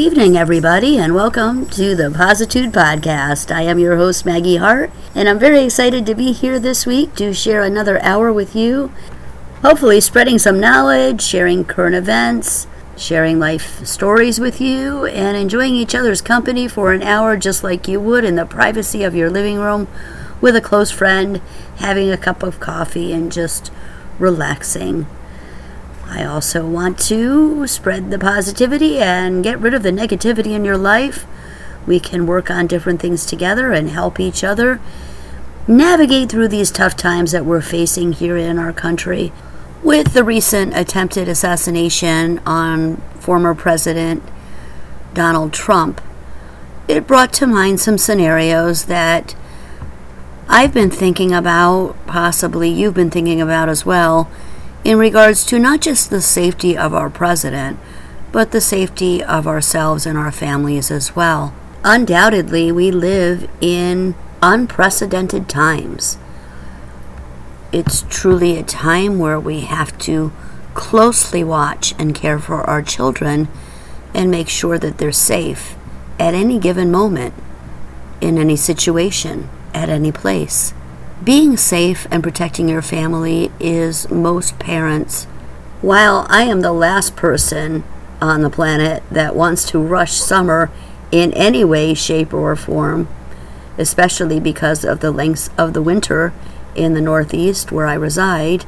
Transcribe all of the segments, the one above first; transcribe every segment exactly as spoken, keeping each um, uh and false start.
evening, everybody, and welcome to the Positude Podcast. I am your host, Maggie Hart, and I'm very excited to be here this week to share another hour with you. Hopefully spreading some knowledge, sharing current events, sharing life stories with you, and enjoying each other's company for an hour just like you would in the privacy of your living room with a close friend, having a cup of coffee and just relaxing. I also want to spread the positivity and get rid of the negativity in your life. We can work on different things together and help each other navigate through these tough times that we're facing here in our country. With the recent attempted assassination on former President Donald Trump, it brought to mind some scenarios that I've been thinking about, possibly you've been thinking about as well, in regards to not just the safety of our president, but the safety of ourselves and our families as well. Undoubtedly, we live in unprecedented times. It's truly a time where we have to closely watch and care for our children and make sure that they're safe at any given moment, in any situation, at any place. Being safe and protecting your family is most parents. While I am the last person on the planet that wants to rush summer in any way, shape, or form, especially because of the lengths of the winter in the Northeast where I reside,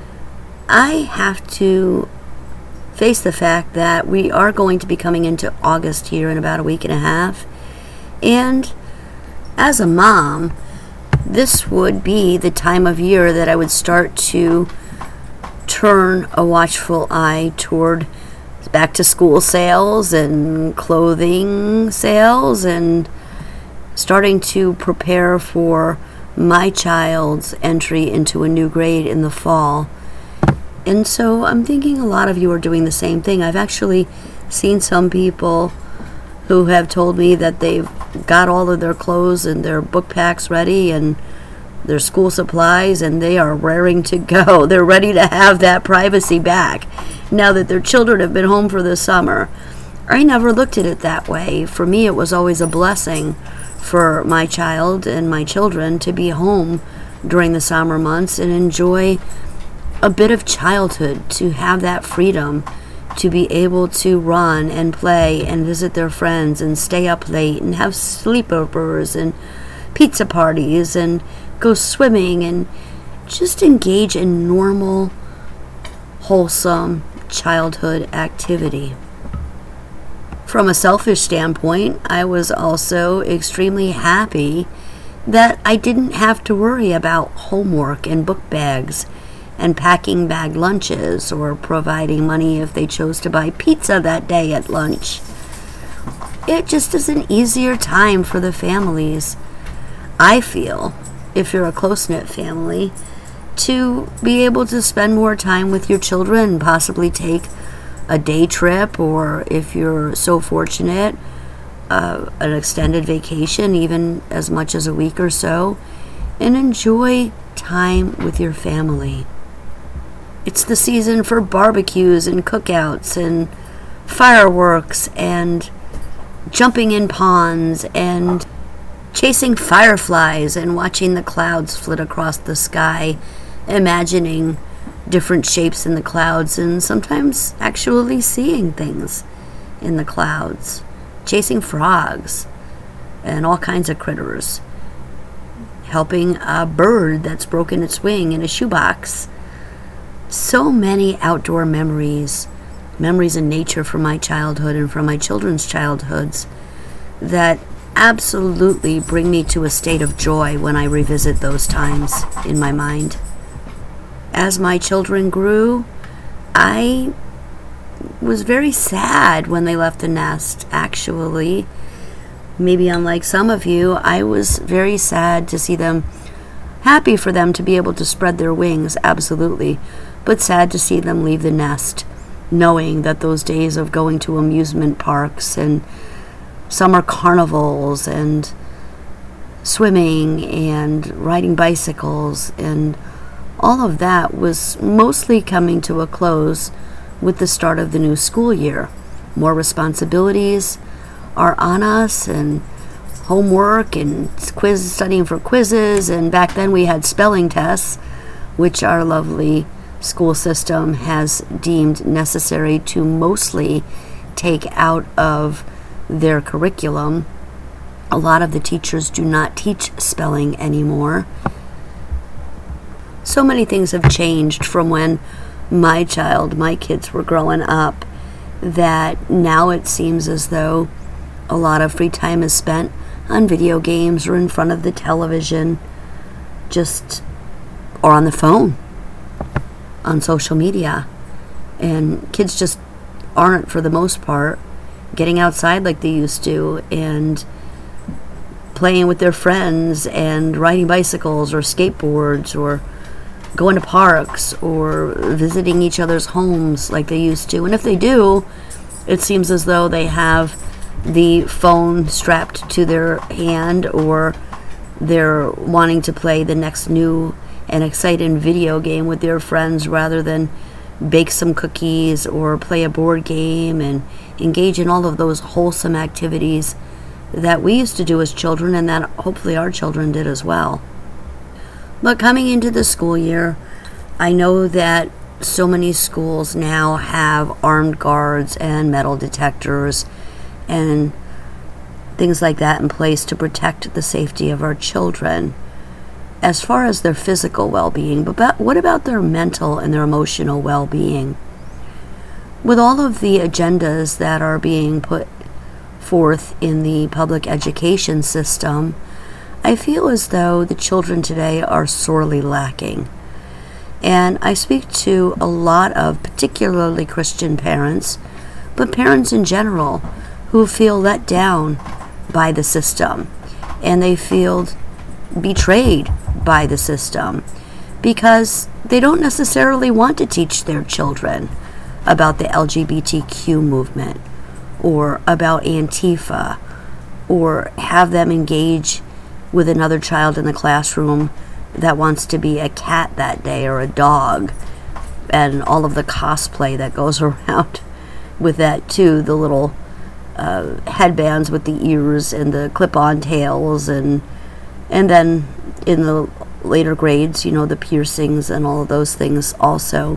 I have to face the fact that we are going to be coming into August here in about a week and a half. And as a mom, this would be the time of year that I would start to turn a watchful eye toward back to school sales and clothing sales and starting to prepare for my child's entry into a new grade in the fall. And so I'm thinking a lot of you are doing the same thing. I've actually seen some people who have told me that they've got all of their clothes and their book packs ready and their school supplies, and they are raring to go. They're ready to have that privacy back now that their children have been home for the summer. I never looked at it that way. For me, it was always a blessing for my child and my children to be home during the summer months and enjoy a bit of childhood, to have that freedom to be able to run and play and visit their friends and stay up late and have sleepovers and pizza parties and go swimming and just engage in normal, wholesome childhood activity. From a selfish standpoint, I was also extremely happy that I didn't have to worry about homework and book bags and packing bag lunches or providing money if they chose to buy pizza that day at lunch. It just is an easier time for the families, I feel, if you're a close-knit family, to be able to spend more time with your children, possibly take a day trip, or if you're so fortunate, uh, an extended vacation, even as much as a week or so, and enjoy time with your family. It's the season for barbecues and cookouts and fireworks and jumping in ponds and chasing fireflies and watching the clouds flit across the sky, imagining different shapes in the clouds and sometimes actually seeing things in the clouds, chasing frogs and all kinds of critters, helping a bird that's broken its wing in a shoebox. So many outdoor memories, memories in nature from my childhood and from my children's childhoods that absolutely bring me to a state of joy when I revisit those times in my mind. As my children grew, I was very sad when they left the nest, actually. Maybe unlike some of you, I was very sad to see them, happy for them to be able to spread their wings, absolutely, but sad to see them leave the nest, knowing that those days of going to amusement parks and summer carnivals and swimming and riding bicycles and all of that was mostly coming to a close with the start of the new school year. more responsibilities are on us, and homework and quiz studying for quizzes, and back then we had spelling tests, which our lovely school system has deemed necessary to mostly take out of their curriculum. A lot of the teachers do not teach spelling anymore. So many things have changed from when my child, my kids were growing up, that now it seems as though a lot of free time is spent on video games or in front of the television, just or on the phone, on social media. And kids just aren't, for the most part, getting outside like they used to and playing with their friends and riding bicycles or skateboards or going to parks or visiting each other's homes like they used to. And if they do, it seems as though they have the phone strapped to their hand, or they're wanting to play the next new and exciting video game with their friends rather than bake some cookies or play a board game and engage in all of those wholesome activities that we used to do as children, and that hopefully our children did as well. But coming into the school year, I know that so many schools now have armed guards and metal detectors and things like that in place to protect the safety of our children as far as their physical well-being. But what about their mental and their emotional well-being? With all of the agendas that are being put forth in the public education system, I feel as though the children today are sorely lacking. And I speak to a lot of particularly Christian parents, but parents in general, who feel let down by the system, and they feel betrayed by the system because they don't necessarily want to teach their children about the L G B T Q movement or about Antifa, or have them engage with another child in the classroom that wants to be a cat that day or a dog, and all of the cosplay that goes around with that too, the little uh, headbands with the ears and the clip-on tails, and and then in the later grades, you know, the piercings and all of those things also.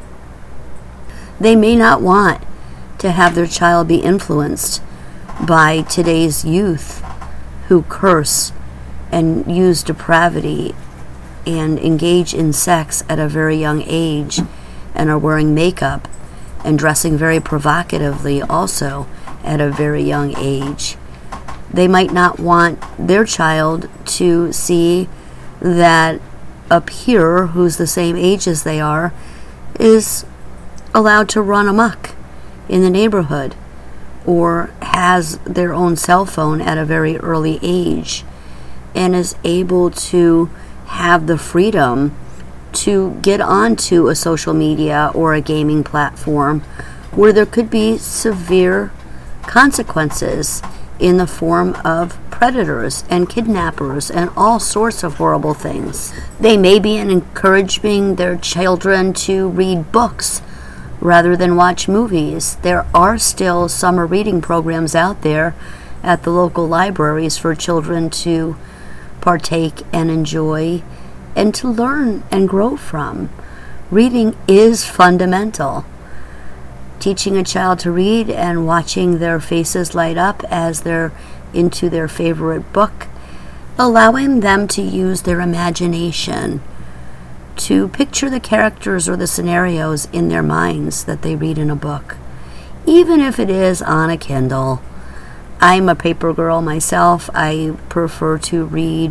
They may not want to have their child be influenced by today's youth who curse and use depravity and engage in sex at a very young age and are wearing makeup and dressing very provocatively also at a very young age. They might not want their child to see that a peer who's the same age as they are is allowed to run amok in the neighborhood or has their own cell phone at a very early age and is able to have the freedom to get onto a social media or a gaming platform where there could be severe consequences in the form of predators and kidnappers and all sorts of horrible things. They may be encouraging their children to read books rather than watch movies. There are still summer reading programs out there at the local libraries for children to partake and enjoy and to learn and grow from. Reading is fundamental. Teaching a child to read and watching their faces light up as they're into their favorite book, allowing them to use their imagination to picture the characters or the scenarios in their minds that they read in a book, even if it is on a Kindle. I'm a paper girl myself. I prefer to read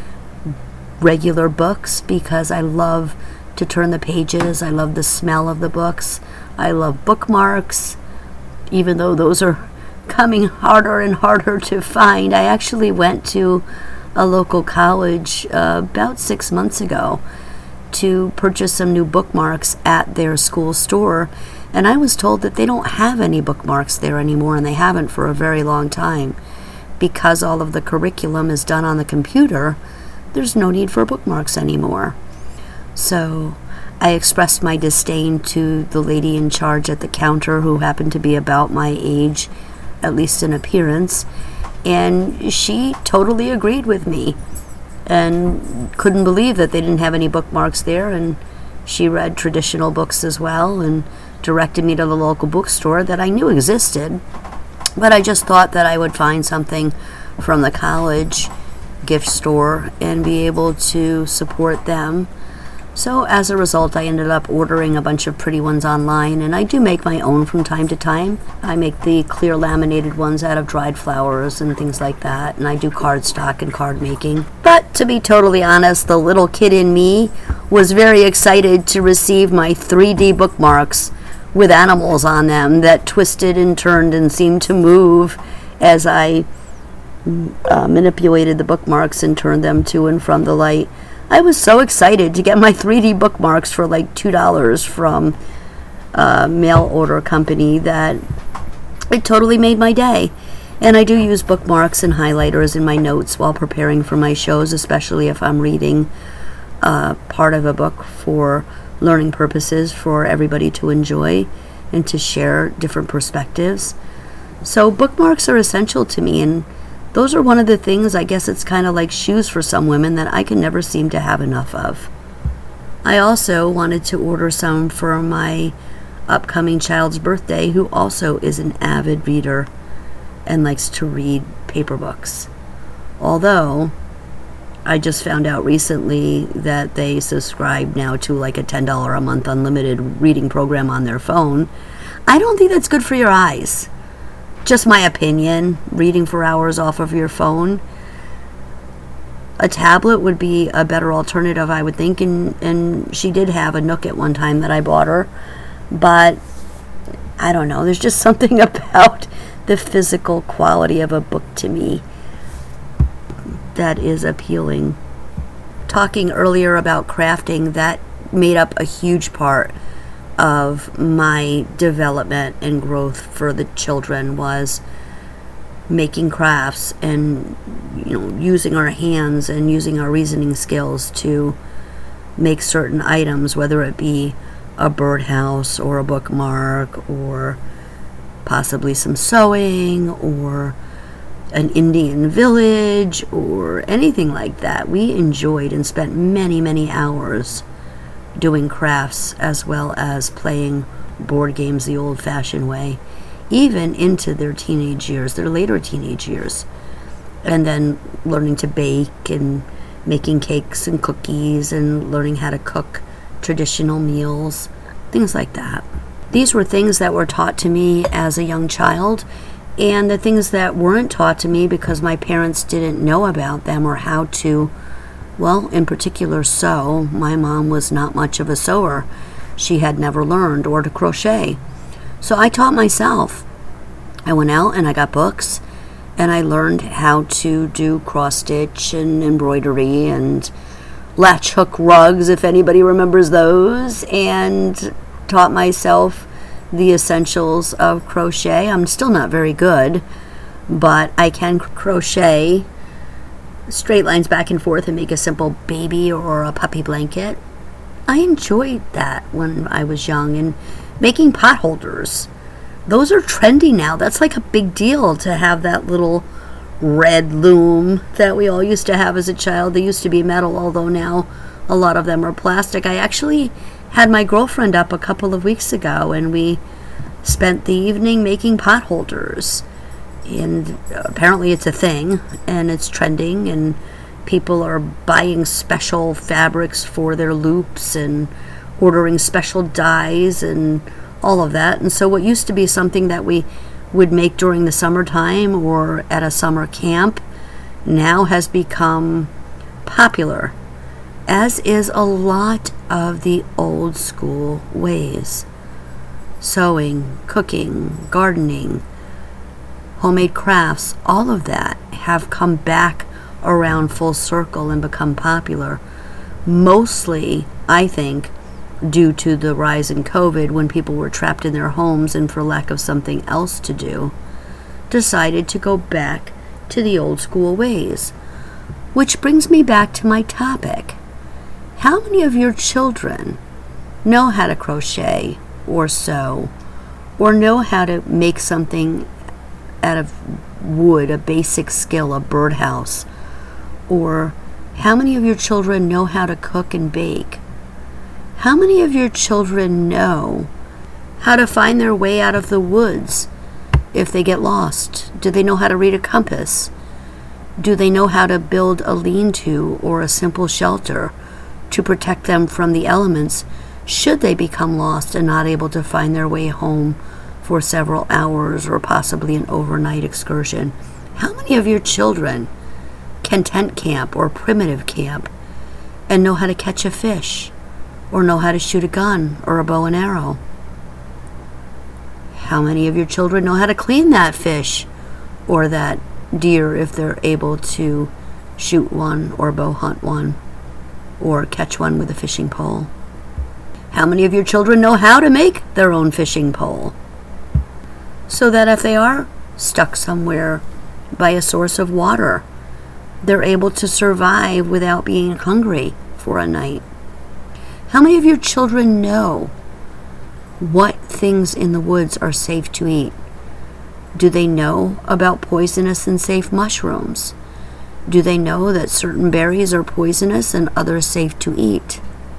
regular books because I love to turn the pages. I love the smell of the books. I love bookmarks, even though those are coming harder and harder to find. I actually went to a local college uh, about six months ago to purchase some new bookmarks at their school store, and I was told that they don't have any bookmarks there anymore, and they haven't for a very long time. Because all of the curriculum is done on the computer, there's no need for bookmarks anymore. So I expressed my disdain to the lady in charge at the counter, who happened to be about my age, at least in appearance, and she totally agreed with me and couldn't believe that they didn't have any bookmarks there, and she read traditional books as well and directed me to the local bookstore that I knew existed, but I just thought that I would find something from the college gift store and be able to support them. So as a result, I ended up ordering a bunch of pretty ones online, and I do make my own from time to time. I make the clear laminated ones out of dried flowers and things like that, and I do cardstock and card making. But to be totally honest, the little kid in me was very excited to receive my three D bookmarks with animals on them that twisted and turned and seemed to move as I uh, manipulated the bookmarks and turned them to and from the light. I was so excited to get my three D bookmarks for like two dollars from a mail order company that it totally made my day. And I do use bookmarks and highlighters in my notes while preparing for my shows, especially if I'm reading uh, part of a book for learning purposes for everybody to enjoy and to share different perspectives. So bookmarks are essential to me, and those are one of the things, I guess it's kind of like shoes for some women, that I can never seem to have enough of. I also wanted to order some for my upcoming child's birthday, who also is an avid reader and likes to read paper books. Although, I just found out recently that they subscribe now to like a ten dollars a month unlimited reading program on their phone. I don't think that's good for your eyes. Just my opinion, reading for hours off of your phone. A tablet would be a better alternative, I would think, and, and she did have a Nook at one time that I bought her, but I don't know, there's just something about the physical quality of a book to me that is appealing. Talking earlier about crafting, that made up a huge part of my development and growth for the children, was making crafts and, you know, using our hands and using our reasoning skills to make certain items, whether it be a birdhouse or a bookmark or possibly some sewing or an Indian village or anything like that. We enjoyed and spent many, many hours doing crafts as well as playing board games the old-fashioned way, even into their teenage years, their later teenage years, and then learning to bake and making cakes and cookies and learning how to cook traditional meals, things like that. These were things that were taught to me as a young child, and the things that weren't taught to me because my parents didn't know about them or how to, well, in particular, sew. My mom was not much of a sewer. She had never learned or to crochet. So I taught myself. I went out and I got books, and I learned how to do cross-stitch and embroidery and latch hook rugs, if anybody remembers those, and taught myself the essentials of crochet. I'm still not very good, but I can crochet straight lines back and forth and make a simple baby or a puppy blanket. I enjoyed that when I was young. And making pot holders, those are trendy now. That's like a big deal to have that little red loom that we all used to have as a child. They used to be metal, although now a lot of them are plastic. I actually had my girlfriend up a couple of weeks ago, and we spent the evening making pot holders. And apparently it's a thing, and it's trending, and people are buying special fabrics for their loops and ordering special dyes and all of that. And so what used to be something that we would make during the summertime or at a summer camp now has become popular, as is a lot of the old school ways. Sewing, cooking, gardening, homemade crafts, all of that have come back around full circle and become popular. Mostly, I think, due to the rise in COVID, when people were trapped in their homes and for lack of something else to do, decided to go back to the old school ways. Which brings me back to my topic. How many of your children know how to crochet or sew, or know how to make something out of wood, a basic skill, a birdhouse? Or how many of your children know how to cook and bake? How many of your children know how to find their way out of the woods if they get lost? Do they know how to read a compass? Do they know how to build a lean-to or a simple shelter to protect them from the elements should they become lost and not able to find their way home for several hours or possibly an overnight excursion? How many of your children can tent camp or primitive camp and know how to catch a fish or know how to shoot a gun or a bow and arrow? How many of your children know how to clean that fish or that deer if they're able to shoot one or bow hunt one or catch one with a fishing pole? How many of your children know how to make their own fishing pole so that if they are stuck somewhere by a source of water, they're able to survive without being hungry for a night? How many of your children know what things in the woods are safe to eat? Do they know about poisonous and safe mushrooms? Do they know that certain berries are poisonous and others safe to eat?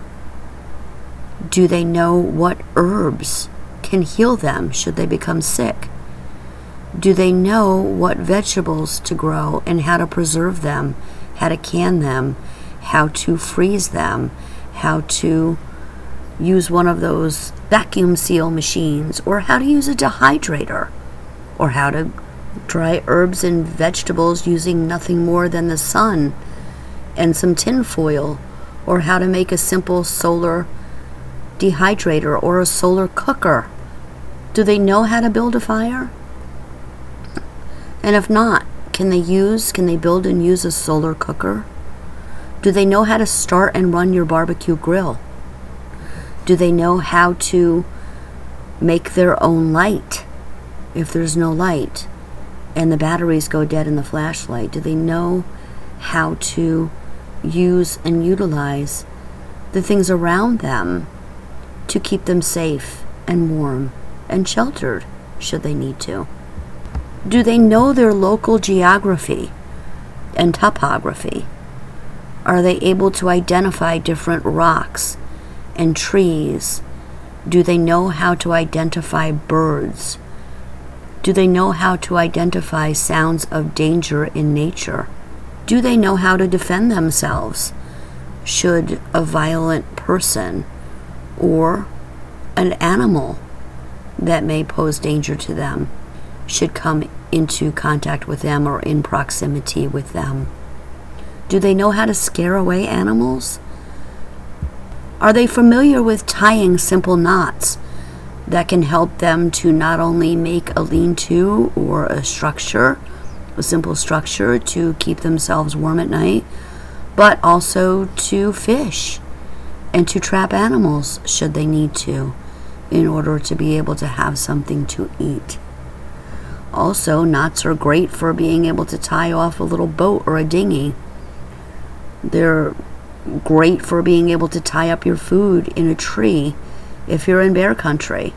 Do they know what herbs can heal them should they become sick? Do they know what vegetables to grow and how to preserve them, how to can them, how to freeze them, how to use one of those vacuum seal machines, or how to use a dehydrator, or how to dry herbs and vegetables using nothing more than the sun and some tin foil, or how to make a simple solar dehydrator or a solar cooker? Do they know how to build a fire? And if not, can they use, can they build and use a solar cooker? Do they know how to start and run your barbecue grill? Do they know how to make their own light if there's no light and the batteries go dead in the flashlight? Do they know how to use and utilize the things around them to keep them safe and warm and sheltered should they need to? Do they know their local geography and topography? Are they able to identify different rocks and trees? Do they know how to identify birds? Do they know how to identify sounds of danger in nature? Do they know how to defend themselves should a violent person or an animal that may pose danger to them should come into contact with them or in proximity with them? Do they know how to scare away animals? Are they familiar with tying simple knots that can help them to not only make a lean-to or a structure, a simple structure to keep themselves warm at night, but also to fish and to trap animals should they need to in order to be able to have something to eat? Also, knots are great for being able to tie off a little boat or a dinghy. They're great for being able to tie up your food in a tree if you're in bear country.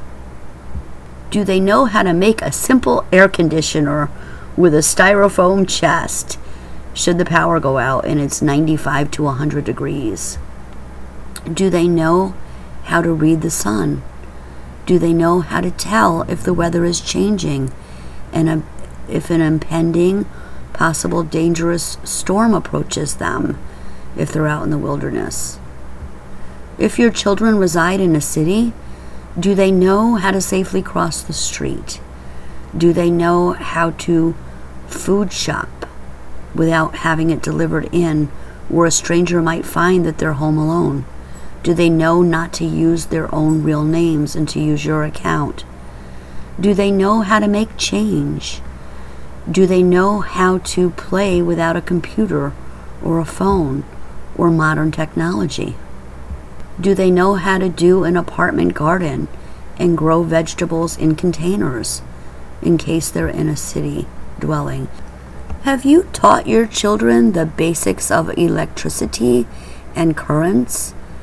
Do they know how to make a simple air conditioner with a styrofoam chest should the power go out and it's ninety-five to one hundred degrees? Do they know how to read the sun? Do they know how to tell if the weather is changing and a, if an impending, possible dangerous storm approaches them if they're out in the wilderness? If your children reside in a city, do they know how to safely cross the street? Do they know how to food shop without having it delivered in where a stranger might find that they're home alone? Do they know not to use their own real names and to use your account? Do they know how to make change? Do they know how to play without a computer or a phone or modern technology? Do they know how to do an apartment garden and grow vegetables in containers in case they're in a city dwelling? Have you taught your children the basics of electricity and currents?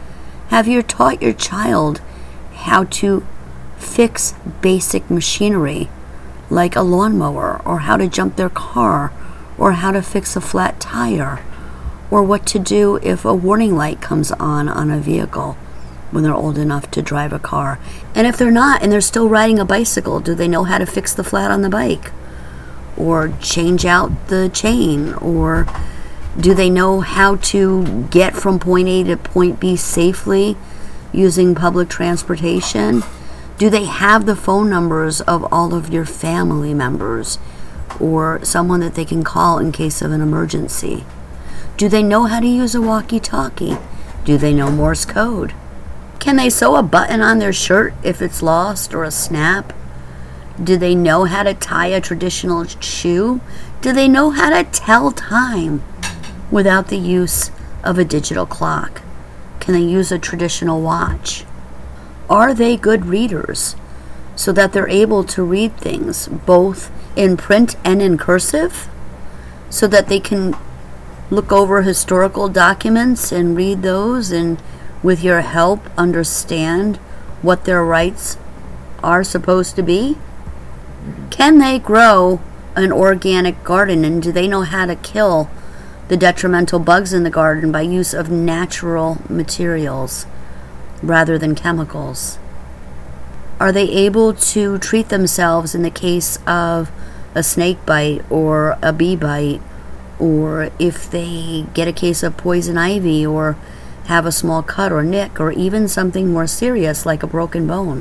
Have you taught your child how to fix basic machinery like a lawnmower, or how to jump their car, or how to fix a flat tire, or what to do if a warning light comes on on a vehicle when they're old enough to drive a car? And if they're not and they're still riding a bicycle, do they know how to fix the flat on the bike, or change out the chain, or do they know how to get from point A to point B safely using public transportation? Do they have the phone numbers of all of your family members, or someone that they can call in case of an emergency? Do they know how to use a walkie-talkie? Do they know Morse code? Can they sew a button on their shirt if it's lost, or a snap? Do they know how to tie a traditional shoe? Do they know how to tell time without the use of a digital clock? Can they use a traditional watch? Are they good readers so that they're able to read things both in print and in cursive, so that they can look over historical documents and read those, and with your help understand what their rights are supposed to be? Can they grow an organic garden, and do they know how to kill the detrimental bugs in the garden by use of natural materials rather than chemicals? Are they able to treat themselves in the case of a snake bite or a bee bite, or if they get a case of poison ivy, or have a small cut or nick, or even something more serious like a broken bone?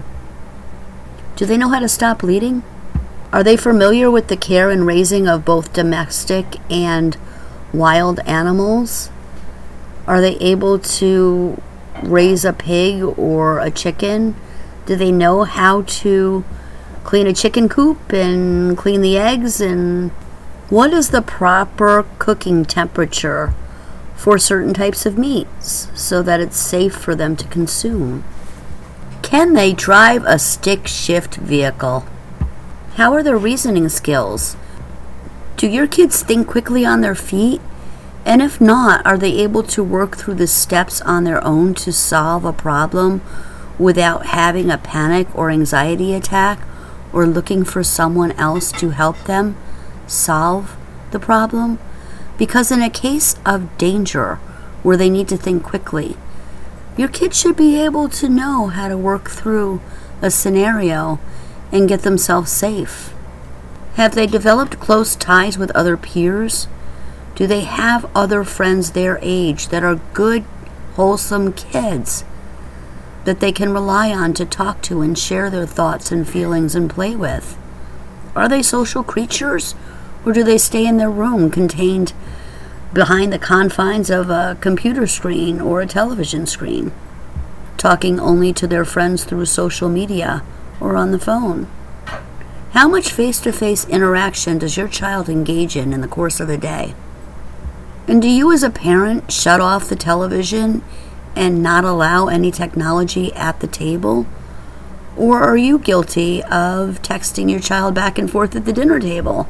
Do they know how to stop bleeding? Are they familiar with the care and raising of both domestic and wild animals? Are they able to raise a pig or a chicken? Do they know how to clean a chicken coop and clean the eggs? And what is the proper cooking temperature for certain types of meats so that it's safe for them to consume? Can they drive a stick shift vehicle? How are their reasoning skills? Do your kids think quickly on their feet? And if not, are they able to work through the steps on their own to solve a problem without having a panic or anxiety attack, or looking for someone else to help them solve the problem? Because in a case of danger where they need to think quickly, your kids should be able to know how to work through a scenario and get themselves safe. Have they developed close ties with other peers? Do they have other friends their age that are good, wholesome kids that they can rely on to talk to and share their thoughts and feelings and play with? Are they social creatures, or do they stay in their room contained behind the confines of a computer screen or a television screen, talking only to their friends through social media or on the phone? How much face-to-face interaction does your child engage in in the course of a day? And do you as a parent shut off the television and not allow any technology at the table? Or are you guilty of texting your child back and forth at the dinner table?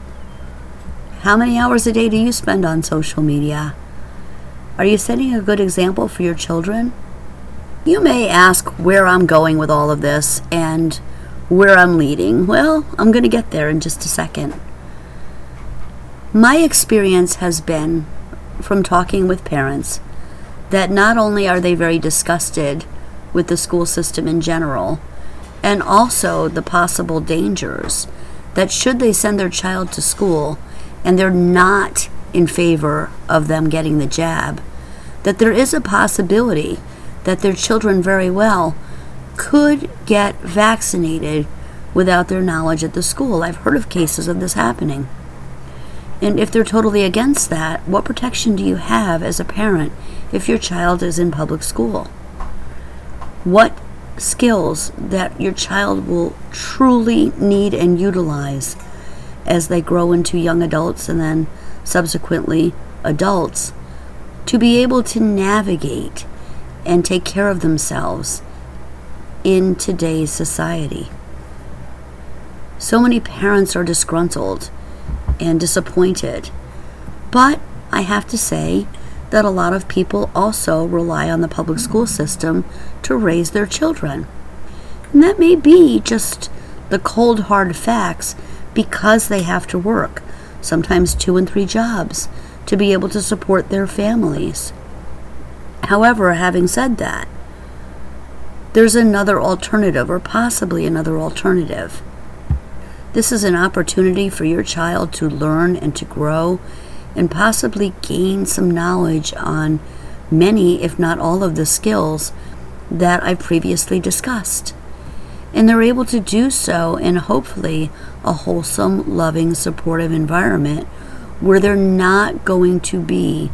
How many hours a day do you spend on social media? Are you setting a good example for your children? You may ask where I'm going with all of this and where I'm leading. Well, I'm going to get there in just a second. My experience has been, from talking with parents, that not only are they very disgusted with the school system in general, and also the possible dangers that should they send their child to school and they're not in favor of them getting the jab, that there is a possibility that their children very well could get vaccinated without their knowledge at the school. I've heard of cases of this happening. And if they're totally against that, what protection do you have as a parent if your child is in public school? What skills that your child will truly need and utilize as they grow into young adults and then subsequently adults, to be able to navigate and take care of themselves in today's society? So many parents are disgruntled and disappointed, but I have to say that a lot of people also rely on the public school system to raise their children. And that may be just the cold hard facts because they have to work, sometimes two and three jobs, to be able to support their families. However, having said that, there's another alternative, or possibly another alternative. This is an opportunity for your child to learn and to grow and possibly gain some knowledge on many, if not all, of the skills that I've previously discussed. And they're able to do so in hopefully a wholesome, loving, supportive environment where they're not going to be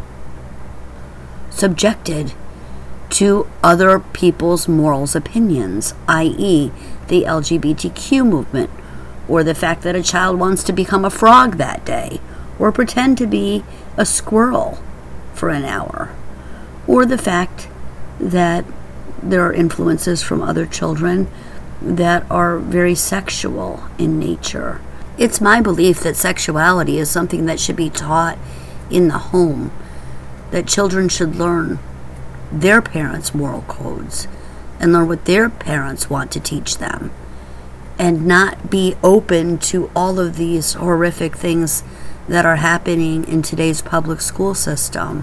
subjected to other people's morals opinions, that is the L G B T Q movement, or the fact that a child wants to become a frog that day, or pretend to be a squirrel for an hour, or the fact that there are influences from other children that are very sexual in nature. It's my belief that sexuality is something that should be taught in the home, that children should learn their parents' moral codes and learn what their parents want to teach them, and not be open to all of these horrific things that are happening in today's public school system.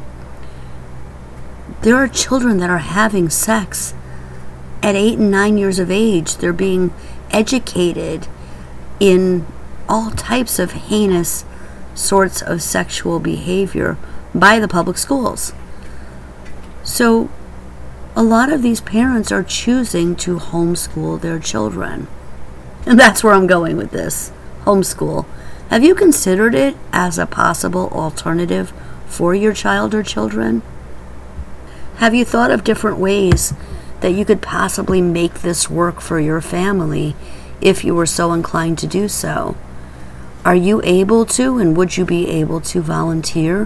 There are children that are having sex at eight and nine years of age. They're being educated in all types of heinous sorts of sexual behavior by the public schools. So a lot of these parents are choosing to homeschool their children. And that's where I'm going with this. Homeschool. Have you considered it as a possible alternative for your child or children? Have you thought of different ways that you could possibly make this work for your family if you were so inclined to do so? Are you able to, and would you be able to volunteer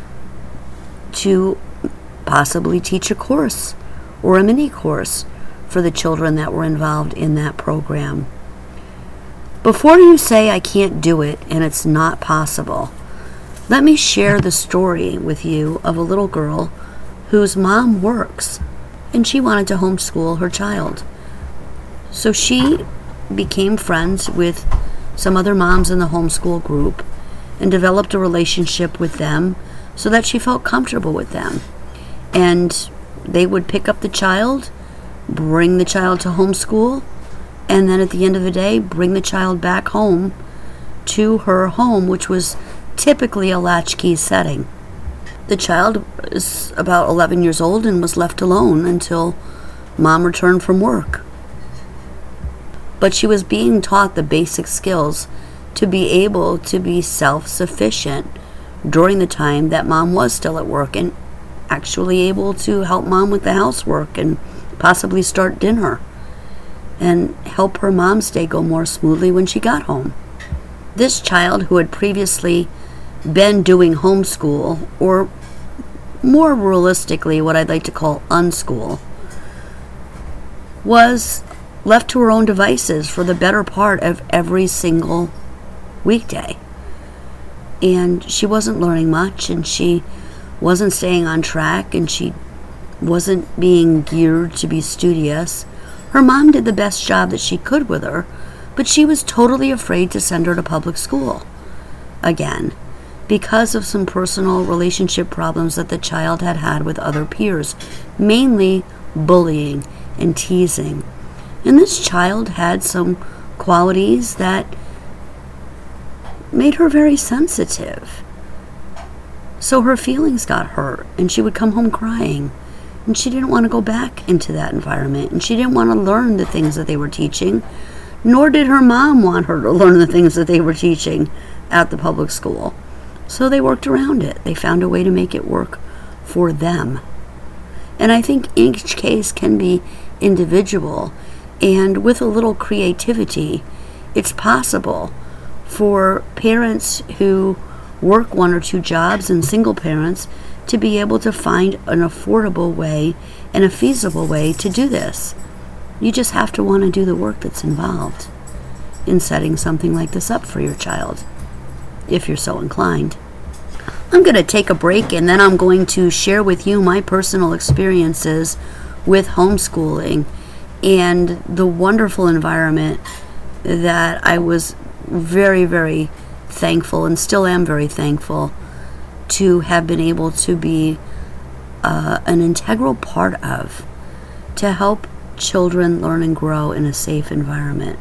to possibly teach a course or a mini course for the children that were involved in that program? Before you say I can't do it and it's not possible, let me share the story with you of a little girl whose mom works, and she wanted to homeschool her child. So she became friends with some other moms in the homeschool group and developed a relationship with them so that she felt comfortable with them. And they would pick up the child, bring the child to homeschool, and then at the end of the day, bring the child back home to her home, which was typically a latchkey setting. The child is about eleven years old and was left alone until mom returned from work. But she was being taught the basic skills to be able to be self-sufficient during the time that mom was still at work, and actually able to help mom with the housework and possibly start dinner and help her mom's day go more smoothly when she got home. This child, who had previously been doing homeschool, or more realistically what I'd like to call unschool, was left to her own devices for the better part of every single weekday. And she wasn't learning much, and she wasn't staying on track, and she wasn't being geared to be studious. Her mom did the best job that she could with her, but she was totally afraid to send her to public school again because of some personal relationship problems that the child had had with other peers, mainly bullying and teasing. And this child had some qualities that made her very sensitive. So her feelings got hurt, and she would come home crying. And she didn't want to go back into that environment. And she didn't want to learn the things that they were teaching. Nor did her mom want her to learn the things that they were teaching at the public school. So they worked around it. They found a way to make it work for them. And I think each case can be individual. And with a little creativity, it's possible for parents who work one or two jobs and single parents to be able to find an affordable way and a feasible way to do this. You just have to want to do the work that's involved in setting something like this up for your child, if you're so inclined. I'm going to take a break, and then I'm going to share with you my personal experiences with homeschooling and the wonderful environment that I was very, very thankful and still am very thankful to have been able to be uh, an integral part of, to help children learn and grow in a safe environment.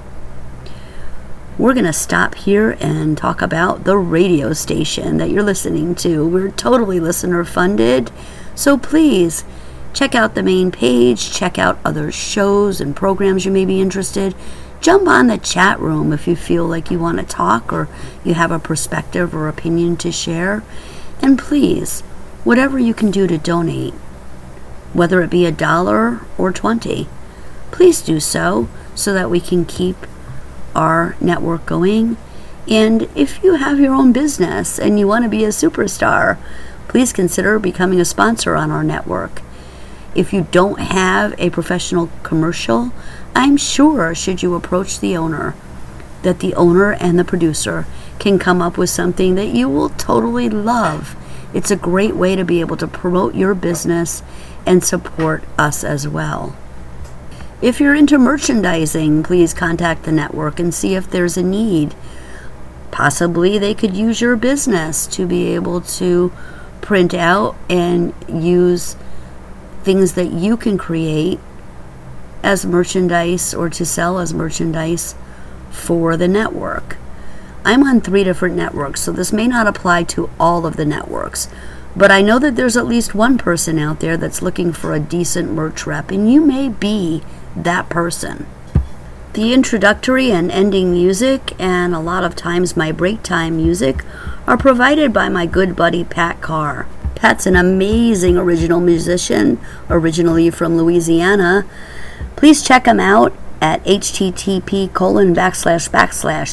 We're going to stop here and talk about the radio station that you're listening to. We're totally listener funded, so please check out the main page, check out other shows and programs you may be interested. Jump on the chat room if you feel like you want to talk or you have a perspective or opinion to share. And please, whatever you can do to donate, whether it be a dollar or twenty, please do so so that we can keep our network going. And if you have your own business and you want to be a superstar, please consider becoming a sponsor on our network. If you don't have a professional commercial, I'm sure, should you approach the owner, that the owner and the producer can come up with something that you will totally love. It's a great way to be able to promote your business and support us as well. If you're into merchandising, please contact the network and see if there's a need. Possibly they could use your business to be able to print out and use things that you can create as merchandise or to sell as merchandise for the network. I'm on three different networks, so this may not apply to all of the networks, but I know that there's at least one person out there that's looking for a decent merch rep, and you may be that person. The introductory and ending music, and a lot of times my break time music, are provided by my good buddy Pat Carr. Pat's an amazing original musician, originally from Louisiana. Please check him out at http colon backslash backslash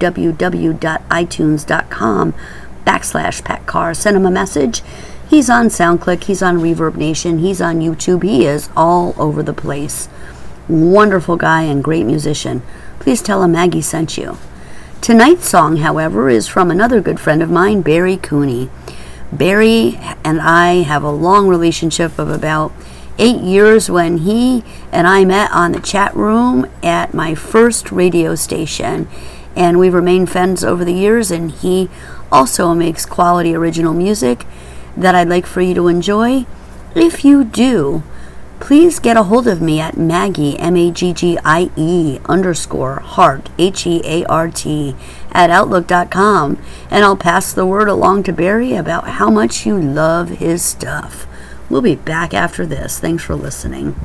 www.itunes.com backslash Pat Carr. Send him a message. He's on SoundClick, he's on Reverb Nation, he's on YouTube. He is all over the place. Wonderful guy and great musician. Please tell him Maggie sent you. Tonight's song, however, is from another good friend of mine, Barry Cooney. Barry and I have a long relationship of about eight years when he and I met on the chat room at my first radio station, and we've remained friends over the years, and he also makes quality original music that I'd like for you to enjoy. If you do, please get a hold of me at Maggie, M A G G I E underscore Hart, H E A R T, at outlook dot com, and I'll pass the word along to Barry about how much you love his stuff. We'll be back after this. Thanks for listening.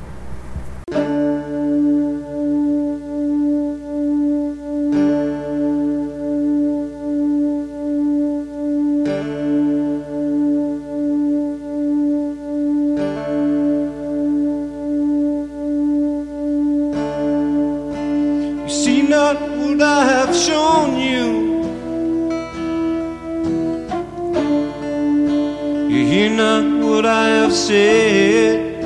Shown you, you hear not what I have said.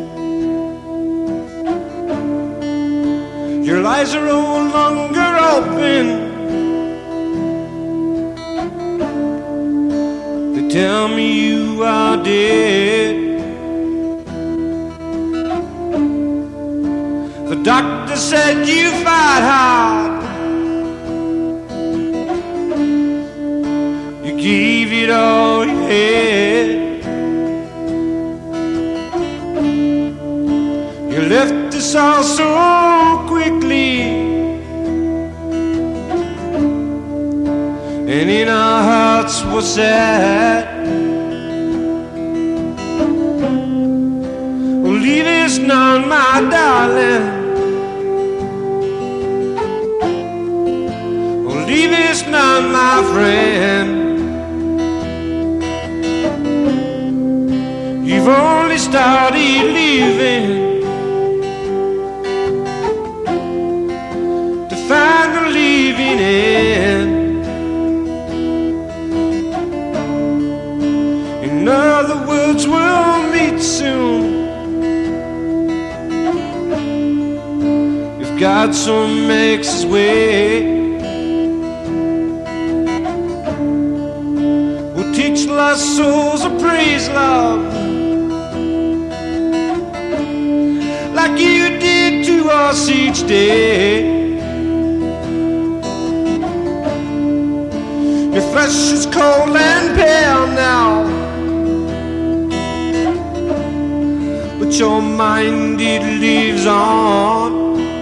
Your eyes are no longer open. They tell me you are dead. The doctor said you fight hard. Gave it all you had. You left us all so quickly, and in our hearts was sad. Well, leave us now, my darling. Well, leave us now, my friend. You've only started living to find the living end. In other words, we'll meet soon if God so makes his way. We'll teach our souls a praise, love, like you did to us each day. Your flesh is cold and pale now, but your mind, it lives on.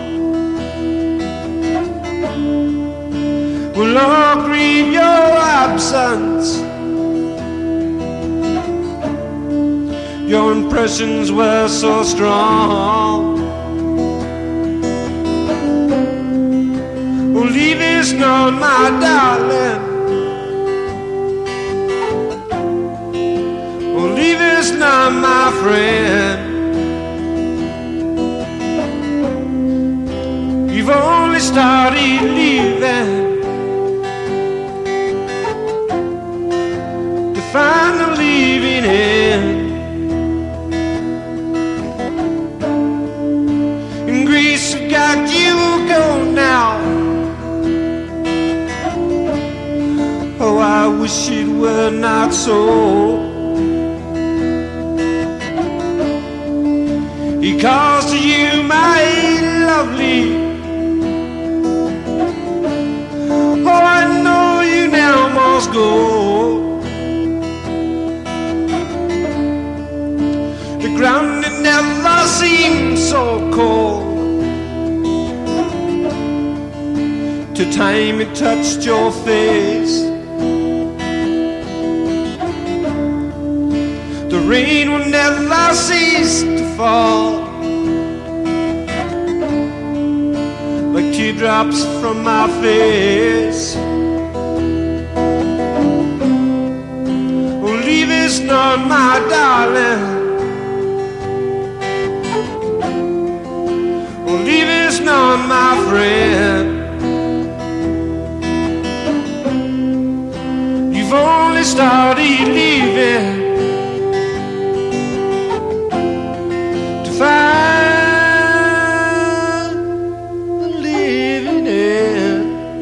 We'll all grieve your absence. Your impressions were so strong. Well, leave is not, my darling. Well, leave is not, my friend. You've only started leaving. Find the leaving end. In Greece, I've got you go now. Oh, I wish it were not so. He calls to you, my lovely. Oh, I know you now must go. The ground, it never seemed so cold. Till time it touched your face. The rain will never cease to fall, like teardrops from my face. Oh, leave is not, my darling. Leave is not, my friend. You've only started leaving to find the living end.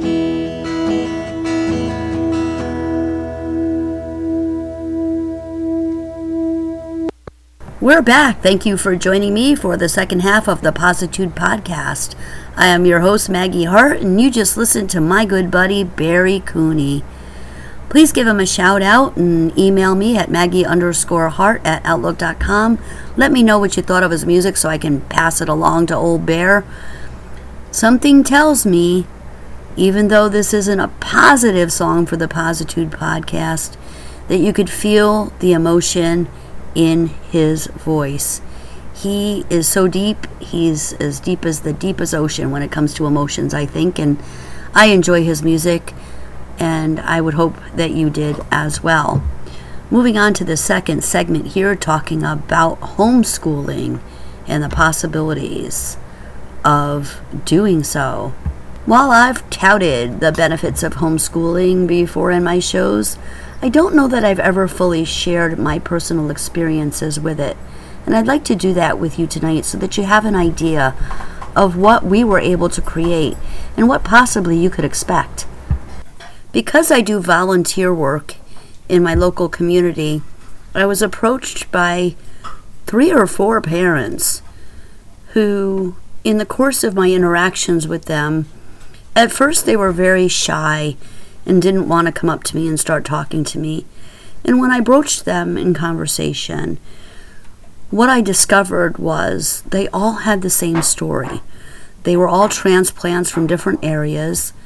We're back. Thank you for joining me for the second half of the Positude podcast. I am your host, Maggie Hart, and you just listened to my good buddy, Barry Cooney. Please give him a shout out and email me at Maggie underscore Hart at outlook dot com. Let me know what you thought of his music so I can pass it along to old Bear. Something tells me, even though this isn't a positive song for the Positude podcast, that you could feel the emotion in his voice. He is so deep. He's as deep as the deepest ocean when it comes to emotions, I think, and I enjoy his music, and I would hope that you did as well. Moving on to the second segment here, talking about homeschooling and the possibilities of doing so. While I've touted the benefits of homeschooling before in my shows, I don't know that I've ever fully shared my personal experiences with it, and I'd like to do that with you tonight so that you have an idea of what we were able to create and what possibly you could expect. Because I do volunteer work in my local community, I was approached by three or four parents who, in the course of my interactions with them, at first they were very shy and didn't want to come up to me and start talking to me. And when I broached them in conversation, what I discovered was they all had the same story. They were all transplants from different areas.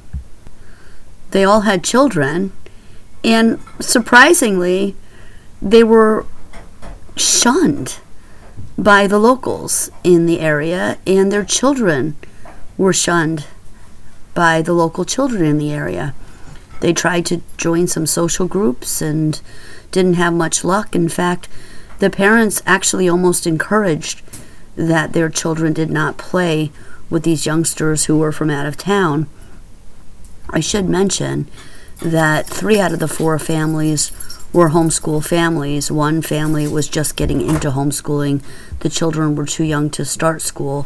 They all had children, and surprisingly, they were shunned by the locals in the area, and their children were shunned by the local children in the area. They tried to join some social groups and didn't have much luck. In fact, the parents actually almost encouraged that their children did not play with these youngsters who were from out of town. I should mention that three out of the four families were homeschool families. One family was just getting into homeschooling. The children were too young to start school.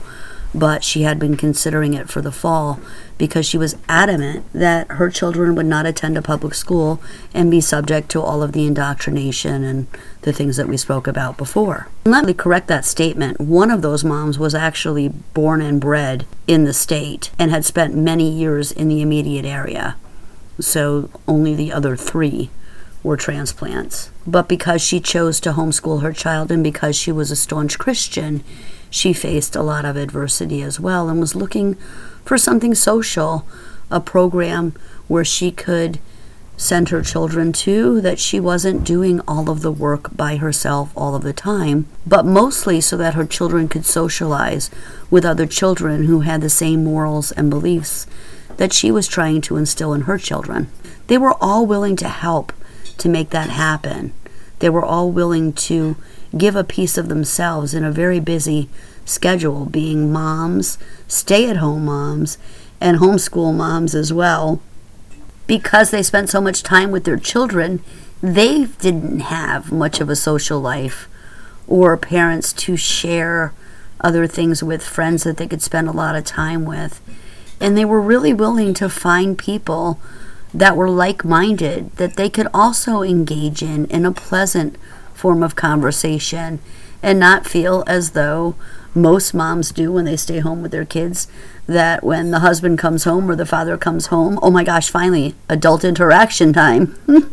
but she had been considering it for the fall because she was adamant that her children would not attend a public school and be subject to all of the indoctrination and the things that we spoke about before. Let me correct that statement. One of those moms was actually born and bred in the state and had spent many years in the immediate area. So only the other three were transplants. But because she chose to homeschool her child and because she was a staunch Christian, she faced a lot of adversity as well and was looking for something social, a program where she could send her children to, that she wasn't doing all of the work by herself all of the time, but mostly so that her children could socialize with other children who had the same morals and beliefs that she was trying to instill in her children. They were all willing to help to make that happen. They were all willing to give a piece of themselves in a very busy schedule, being moms, stay-at-home moms, and homeschool moms as well. Because they spent so much time with their children, they didn't have much of a social life or parents to share other things with, friends that they could spend a lot of time with. And they were really willing to find people that were like-minded, that they could also engage in in a pleasant form of conversation and not feel as though most moms do when they stay home with their kids, that when the husband comes home or the father comes home, oh my gosh, finally, adult interaction time.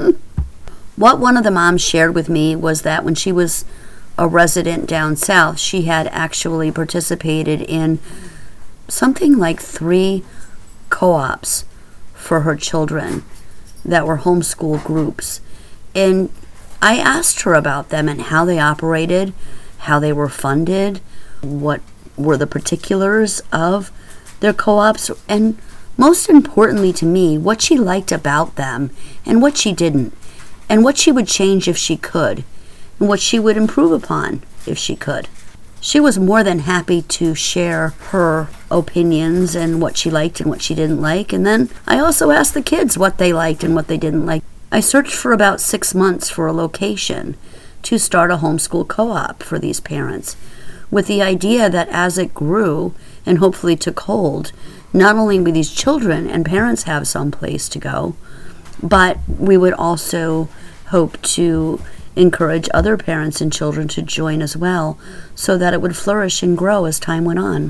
What one of the moms shared with me was that when she was a resident down south, she had actually participated in something like three co-ops for her children that were homeschool groups. And I asked her about them and how they operated, how they were funded, what were the particulars of their co-ops, and most importantly to me, what she liked about them and what she didn't, and what she would change if she could, and what she would improve upon if she could. She was more than happy to share her opinions and what she liked and what she didn't like. And then I also asked the kids what they liked and what they didn't like. I searched for about six months for a location to start a homeschool co-op for these parents, with the idea that as it grew and hopefully took hold, not only would these children and parents have some place to go, but we would also hope to encourage other parents and children to join as well, so that it would flourish and grow as time went on.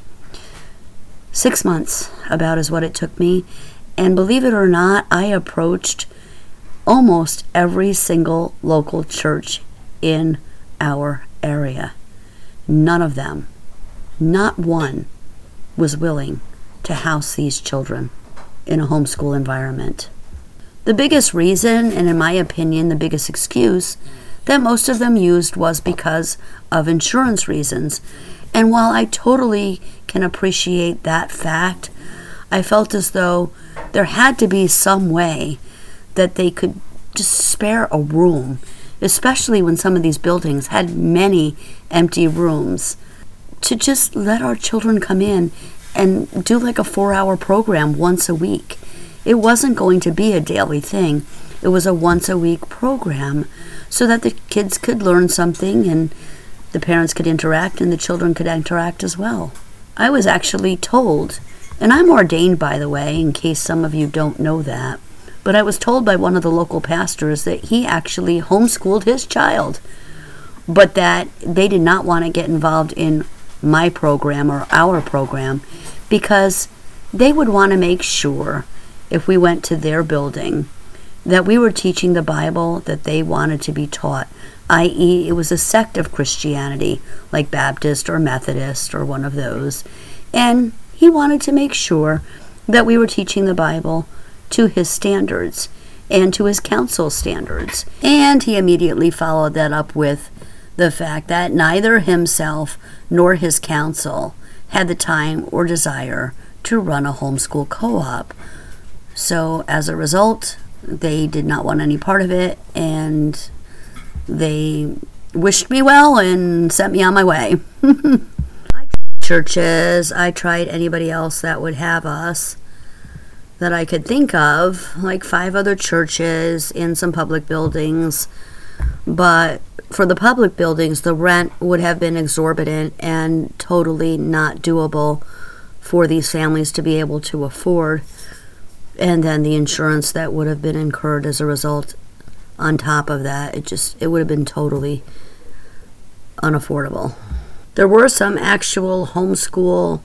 Six months about is what it took me, and believe it or not, I approached almost every single local church in our area. None of them, not one, was willing to house these children in a homeschool environment. The biggest reason, and in my opinion, the biggest excuse that most of them used was because of insurance reasons. And while I totally can appreciate that fact, I felt as though there had to be some way that they could just spare a room, especially when some of these buildings had many empty rooms, to just let our children come in and do like a four-hour program once a week. It wasn't going to be a daily thing. It was a once-a-week program so that the kids could learn something and the parents could interact and the children could interact as well. I was actually told, and I'm ordained, by the way, in case some of you don't know that, but I was told by one of the local pastors that he actually homeschooled his child, but that they did not want to get involved in my program or our program because they would want to make sure, if we went to their building, that we were teaching the Bible that they wanted to be taught, that is it was a sect of Christianity, like Baptist or Methodist or one of those. And he wanted to make sure that we were teaching the Bible to his standards and to his council standards. And he immediately followed that up with the fact that neither himself nor his council had the time or desire to run a homeschool co-op. So as a result, they did not want any part of it, and they wished me well and sent me on my way. I tried churches, I tried anybody else that would have us that I could think of, like five other churches in some public buildings. But for the public buildings, the rent would have been exorbitant and totally not doable for these families to be able to afford. And then the insurance that would have been incurred as a result on top of that, it just, it would have been totally unaffordable. There were some actual homeschool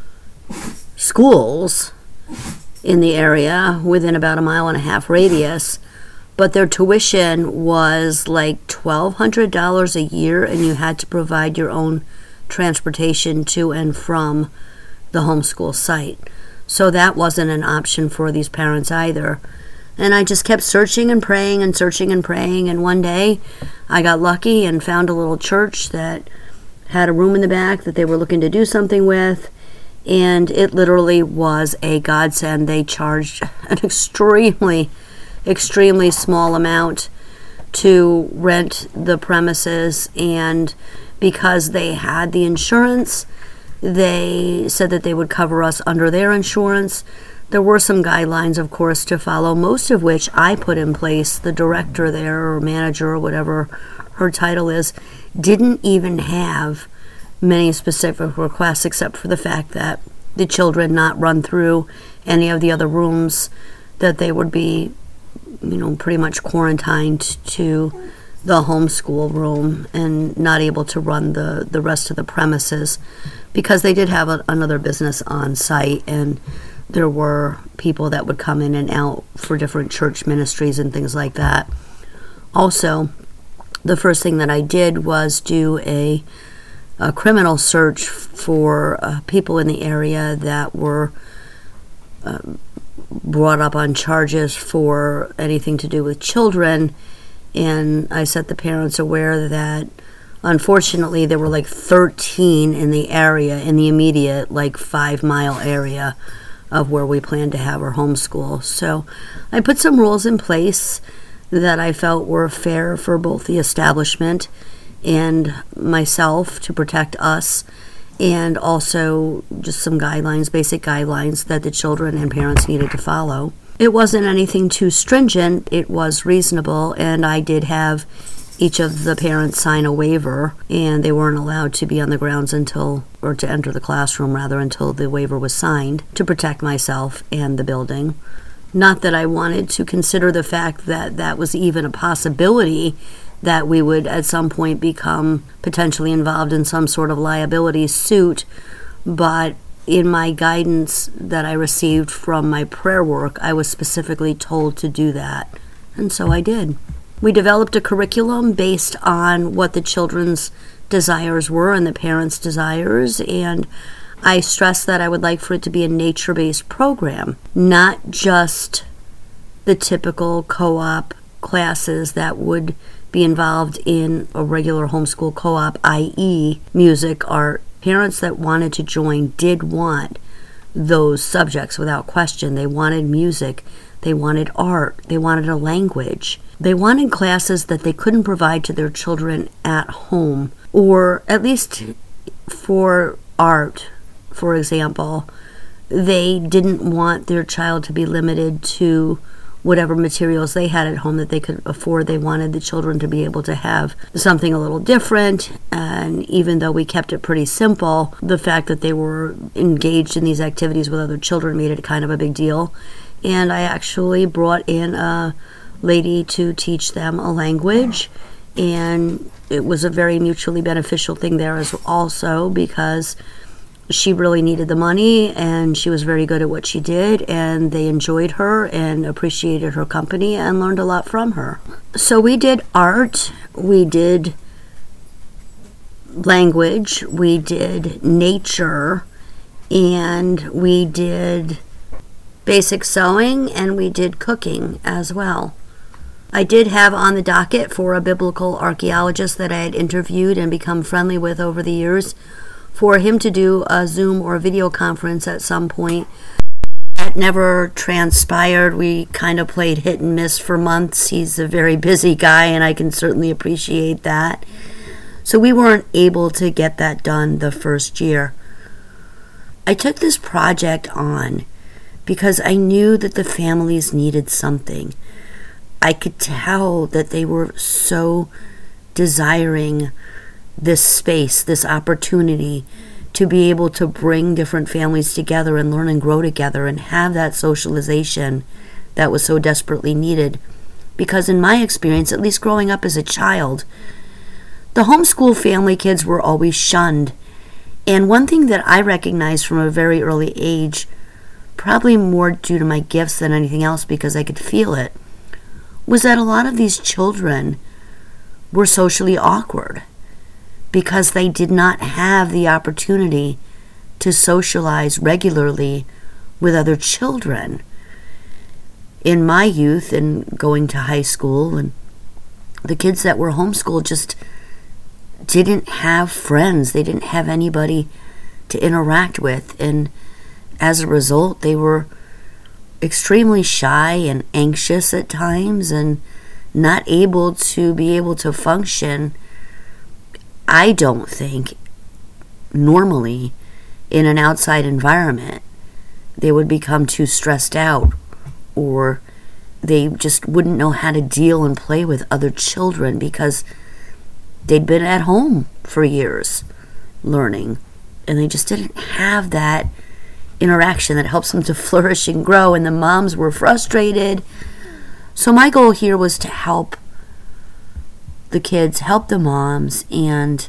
schools in the area within about a mile and a half radius, but their tuition was like twelve hundred dollars a year, and you had to provide your own transportation to and from the homeschool site. So that wasn't an option for these parents either. And I just kept searching and praying and searching and praying, and one day I got lucky and found a little church that had a room in the back that they were looking to do something with, and it literally was a godsend. They charged an extremely, extremely small amount to rent the premises, and because they had the insurance, they said that they would cover us under their insurance. There were some guidelines, of course, to follow, most of which I put in place. The director there, or manager, or whatever her title is, didn't even have many specific requests, except for the fact that the children not run through any of the other rooms, that they would be, you know, pretty much quarantined to the homeschool room and not able to run the, the rest of the premises, because they did have a, another business on site, and there were people that would come in and out for different church ministries and things like that. Also, the first thing that I did was do a, a criminal search for uh, people in the area that were uh, brought up on charges for anything to do with children, and I set the parents aware that unfortunately there were like thirteen in the area, in the immediate like five mile area of where we planned to have our homeschool. So I put some rules in place that I felt were fair for both the establishment and myself, to protect us, and also just some guidelines, basic guidelines that the children and parents needed to follow. It wasn't anything too stringent, it was reasonable, and I did have each of the parents sign a waiver, and they weren't allowed to be on the grounds until, or to enter the classroom rather, until the waiver was signed, to protect myself and the building. Not that I wanted to consider the fact that that was even a possibility, that we would at some point become potentially involved in some sort of liability suit, but in my guidance that I received from my prayer work, I was specifically told to do that, and so I did. We developed a curriculum based on what the children's desires were and the parents' desires, and I stressed that I would like for it to be a nature-based program, not just the typical co-op classes that would be involved in a regular homeschool co-op, that is music, art. Parents that wanted to join did want those subjects without question. They wanted music, they wanted art, they wanted a language. They wanted classes that they couldn't provide to their children at home, or at least for art, for example. They didn't want their child to be limited to whatever materials they had at home that they could afford. They wanted the children to be able to have something a little different, and even though we kept it pretty simple, the fact that they were engaged in these activities with other children made it kind of a big deal. And I actually brought in a lady to teach them a language, and it was a very mutually beneficial thing there as also, because she really needed the money and she was very good at what she did, and they enjoyed her and appreciated her company and learned a lot from her. So we did art, we did language, we did nature, and we did basic sewing, and we did cooking as well. I did have on the docket for a biblical archaeologist that I had interviewed and become friendly with over the years, for him to do a Zoom or a video conference at some point. That never transpired. We kind of played hit and miss for months. He's a very busy guy, and I can certainly appreciate that. So we weren't able to get that done the first year. I took this project on because I knew that the families needed something. I could tell that they were so desiring this space, this opportunity to be able to bring different families together and learn and grow together and have that socialization that was so desperately needed. Because in my experience, at least growing up as a child, the homeschool family kids were always shunned. And one thing that I recognized from a very early age, probably more due to my gifts than anything else because I could feel it, was that a lot of these children were socially awkward because they did not have the opportunity to socialize regularly with other children. In my youth and going to high school, and the kids that were homeschooled just didn't have friends. They didn't have anybody to interact with. And as a result, they were extremely shy and anxious at times and not able to be able to function, I don't think, normally in an outside environment. They would become too stressed out, or they just wouldn't know how to deal and play with other children because they'd been at home for years learning, and they just didn't have that interaction that helps them to flourish and grow, and the moms were frustrated. So my goal here was to help the kids, help the moms, and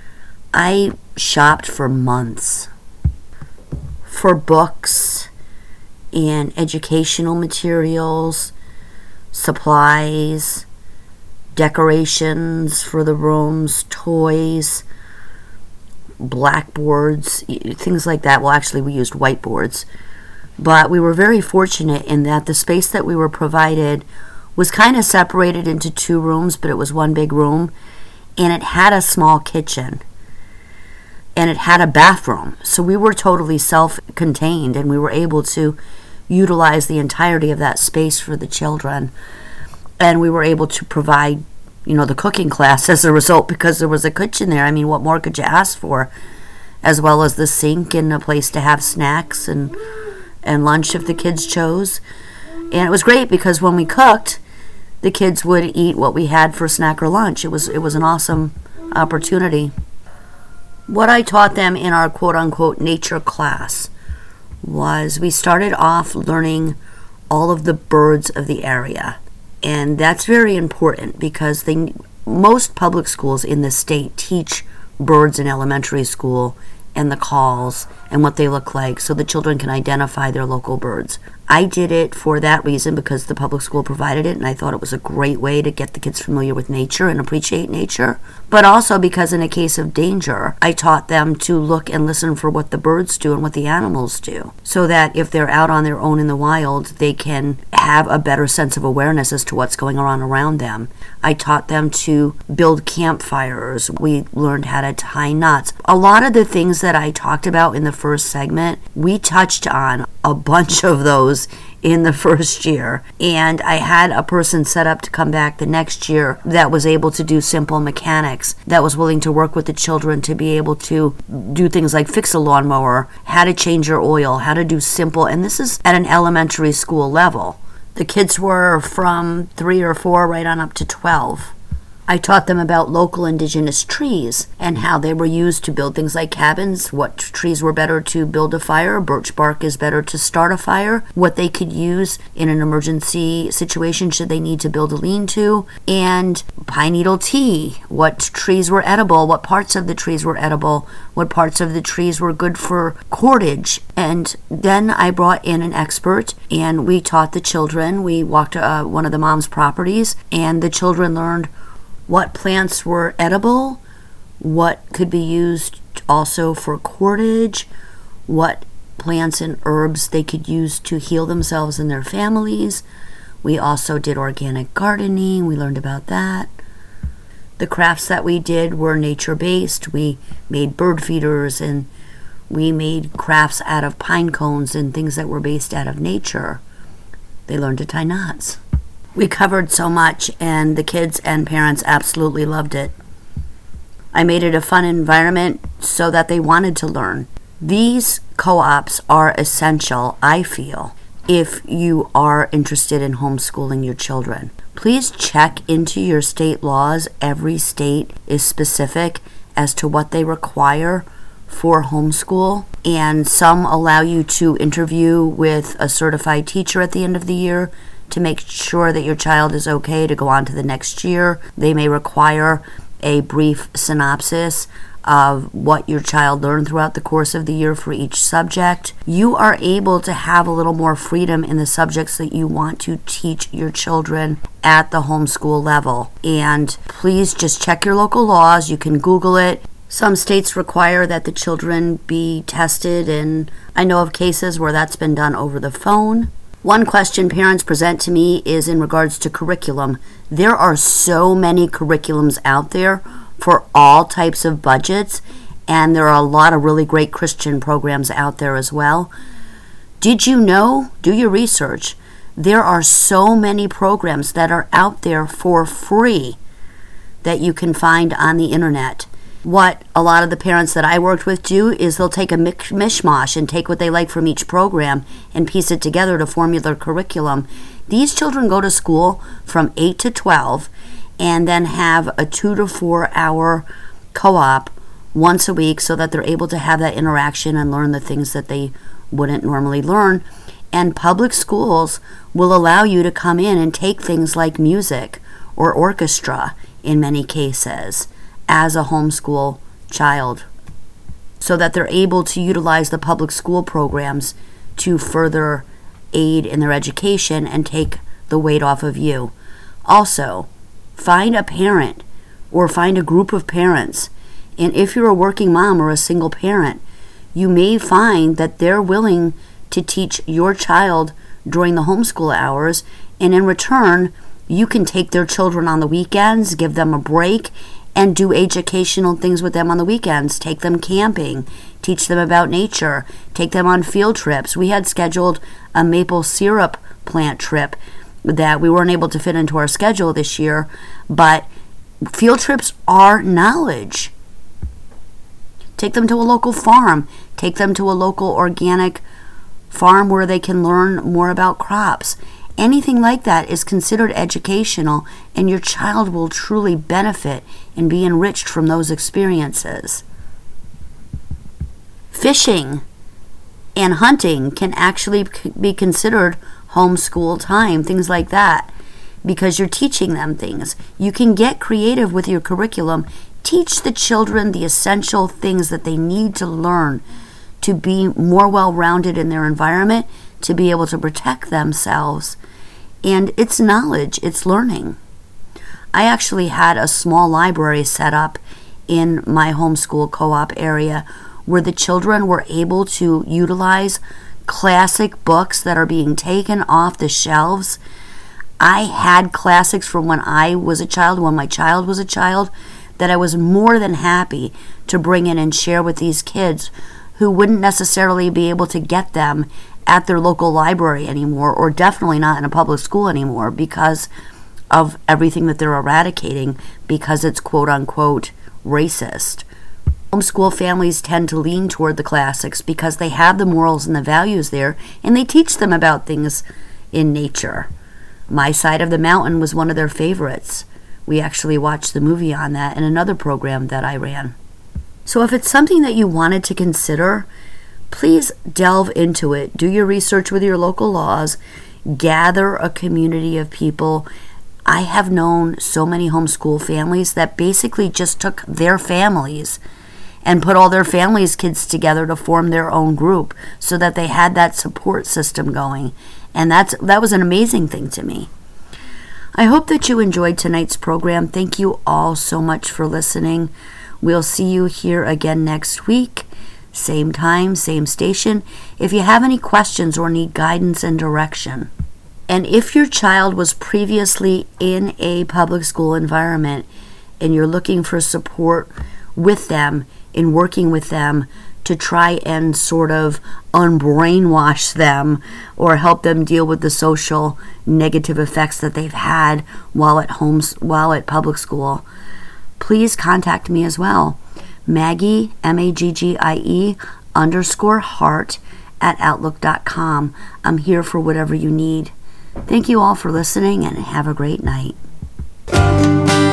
I shopped for months for books and educational materials, supplies, decorations for the rooms, toys, blackboards, things like that. Well, actually, we used whiteboards. But we were very fortunate in that the space that we were provided was kind of separated into two rooms, but it was one big room, and it had a small kitchen, and it had a bathroom. So we were totally self-contained, and we were able to utilize the entirety of that space for the children. And we were able to provide, you know, the cooking class as a result because there was a kitchen there. I mean, what more could you ask for? As well as the sink and a place to have snacks and and lunch if the kids chose. And it was great because when we cooked, the kids would eat what we had for snack or lunch. It was it was an awesome opportunity. What I taught them in our quote-unquote nature class was we started off learning all of the birds of the area. And that's very important because they, most public schools in the state teach birds in elementary school and the calls and what they look like so the children can identify their local birds. I did it for that reason because the public school provided it, and I thought it was a great way to get the kids familiar with nature and appreciate nature. But also because in a case of danger, I taught them to look and listen for what the birds do and what the animals do, so that if they're out on their own in the wild, they can have a better sense of awareness as to what's going on around them. I taught them to build campfires. We learned how to tie knots. A lot of the things that I talked about in the first segment, we touched on a bunch of those in the first year, and I had a person set up to come back the next year that was able to do simple mechanics, that was willing to work with the children to be able to do things like fix a lawnmower, how to change your oil, how to do simple, and this is at an elementary school level. The kids were from three or four right on up to twelve. I taught them about local indigenous trees and how they were used to build things like cabins, what trees were better to build a fire, birch bark is better to start a fire, what they could use in an emergency situation should they need to build a lean-to, and pine needle tea, what trees were edible, what parts of the trees were edible, what parts of the trees were good for cordage. And then I brought in an expert and we taught the children. We walked uh, one of the mom's properties and the children learned what plants were edible, what could be used also for cordage, what plants and herbs they could use to heal themselves and their families. We also did organic gardening. We learned about that. The crafts that we did were nature-based. We made bird feeders and we made crafts out of pine cones and things that were based out of nature. They learned to tie knots. We covered so much, and the kids and parents absolutely loved it. I made it a fun environment so that they wanted to learn. These co-ops are essential, I feel, if you are interested in homeschooling your children. Please check into your state laws. Every state is specific as to what they require for homeschool, and some allow you to interview with a certified teacher at the end of the year to make sure that your child is okay to go on to the next year. They may require a brief synopsis of what your child learned throughout the course of the year for each subject. You are able to have a little more freedom in the subjects that you want to teach your children at the homeschool level. And please just check your local laws. You can Google it. Some states require that the children be tested, and I know of cases where that's been done over the phone. One question parents present to me is in regards to curriculum. There are so many curriculums out there for all types of budgets, and there are a lot of really great Christian programs out there as well. Did you know? Do your research. There are so many programs that are out there for free that you can find on the internet. What a lot of the parents that I worked with do is they'll take a mishmash and take what they like from each program and piece it together to form their curriculum. These children go to school from eight to twelve and then have a two to four hour co-op once a week so that they're able to have that interaction and learn the things that they wouldn't normally learn. And public schools will allow you to come in and take things like music or orchestra in many cases as a homeschool child, so that they're able to utilize the public school programs to further aid in their education and take the weight off of you. Also, find a parent or find a group of parents, and if you're a working mom or a single parent, you may find that they're willing to teach your child during the homeschool hours, and in return, you can take their children on the weekends, give them a break, and do educational things with them on the weekends. Take them camping, teach them about nature, take them on field trips. We had scheduled a maple syrup plant trip that we weren't able to fit into our schedule this year, but field trips are knowledge. Take them to a local farm. Take them to a local organic farm where they can learn more about crops. Anything like that is considered educational, and your child will truly benefit and be enriched from those experiences. Fishing and hunting can actually be considered homeschool time, things like that, because you're teaching them things. You can get creative with your curriculum. Teach the children the essential things that they need to learn to be more well-rounded in their environment, to be able to protect themselves. And it's knowledge, it's learning. I actually had a small library set up in my homeschool co-op area where the children were able to utilize classic books that are being taken off the shelves. I had classics from when I was a child, when my child was a child, that I was more than happy to bring in and share with these kids who wouldn't necessarily be able to get them at their local library anymore, or definitely not in a public school anymore, because of everything that they're eradicating because it's quote-unquote racist. Homeschool families tend to lean toward the classics because they have the morals and the values there, and they teach them about things in nature. My Side of the Mountain was one of their favorites. We actually watched the movie on that in another program that I ran. So if it's something that you wanted to consider, please delve into it. Do your research with your local laws. Gather a community of people. I have known so many homeschool families that basically just took their families and put all their families' kids together to form their own group so that they had that support system going. And that's that was an amazing thing to me. I hope that you enjoyed tonight's program. Thank you all so much for listening. We'll see you here again next week. Same time, same station. If you have any questions or need guidance and direction, and if your child was previously in a public school environment and you're looking for support with them, in working with them to try and sort of unbrainwash them or help them deal with the social negative effects that they've had while at home, while at public school, please contact me as well. Maggie, M A G G I E, underscore heart at outlook dot com. I'm here for whatever you need. Thank you all for listening and have a great night.